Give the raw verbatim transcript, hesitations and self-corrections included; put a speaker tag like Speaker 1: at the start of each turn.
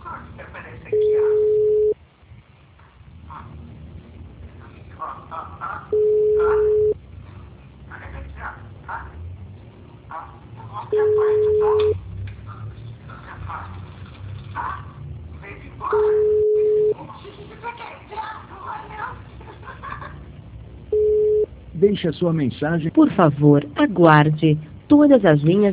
Speaker 1: Aparece aqui, ó. Ó, ó, ó. Ó. Olha aqui, ó. Ó. Ó. Mostra a porta, tá? Mostra a porta. Ó. Veio embora. O que você quer entrar? Não vai não.
Speaker 2: Deixe a sua mensagem.
Speaker 3: Por favor, aguarde. Todas as linhas